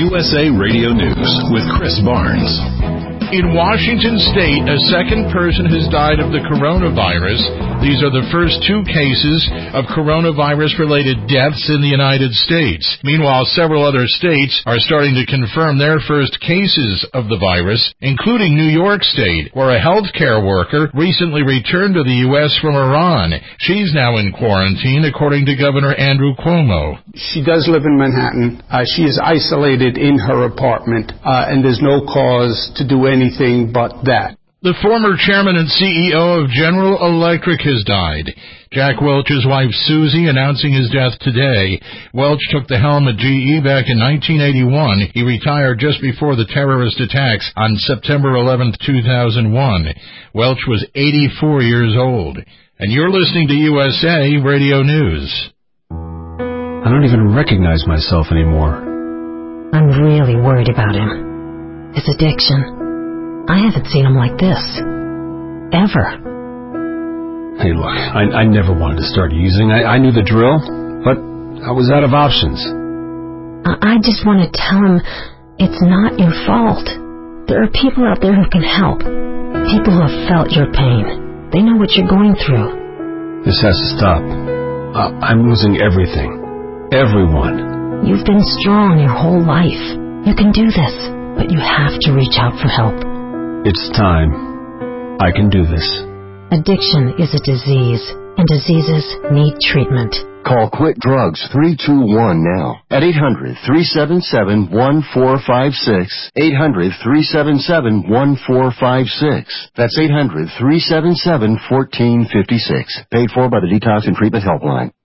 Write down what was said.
USA Radio News with Chris Barnes. In Washington State, a second person has died of the coronavirus. These are the first two cases of coronavirus-related deaths in the United States. Meanwhile, several other states are starting to confirm their first cases of the virus, including New York State, where a healthcare worker recently returned to the U.S. from Iran. She's now in quarantine, according to Governor Andrew Cuomo. She does live in Manhattan. She is isolated in her apartment, and there's no cause to do anything but that. The former chairman and CEO of General Electric has died. Jack Welch's wife, Susie, announcing his death today. Welch took the helm at GE back in 1981. He retired just before the terrorist attacks on September 11, 2001. Welch was 84 years old. And you're listening to USA Radio News. I don't even recognize myself anymore. I'm really worried about him. His addiction. I haven't seen him like this. Ever. Hey, look, I never wanted to start using. I knew the drill, but I was out of options. I just want to tell him it's not your fault. There are people out there who can help. People who have felt your pain. They know what you're going through. This has to stop. I'm losing everything. Everyone. You've been strong your whole life. You can do this, but you have to reach out for help. It's time. I can do this. Addiction is a disease, and diseases need treatment. Call Quit Drugs 321 now at 800-377-1456. 800-377-1456. That's 800-377-1456. Paid for by the Detox and Treatment Helpline.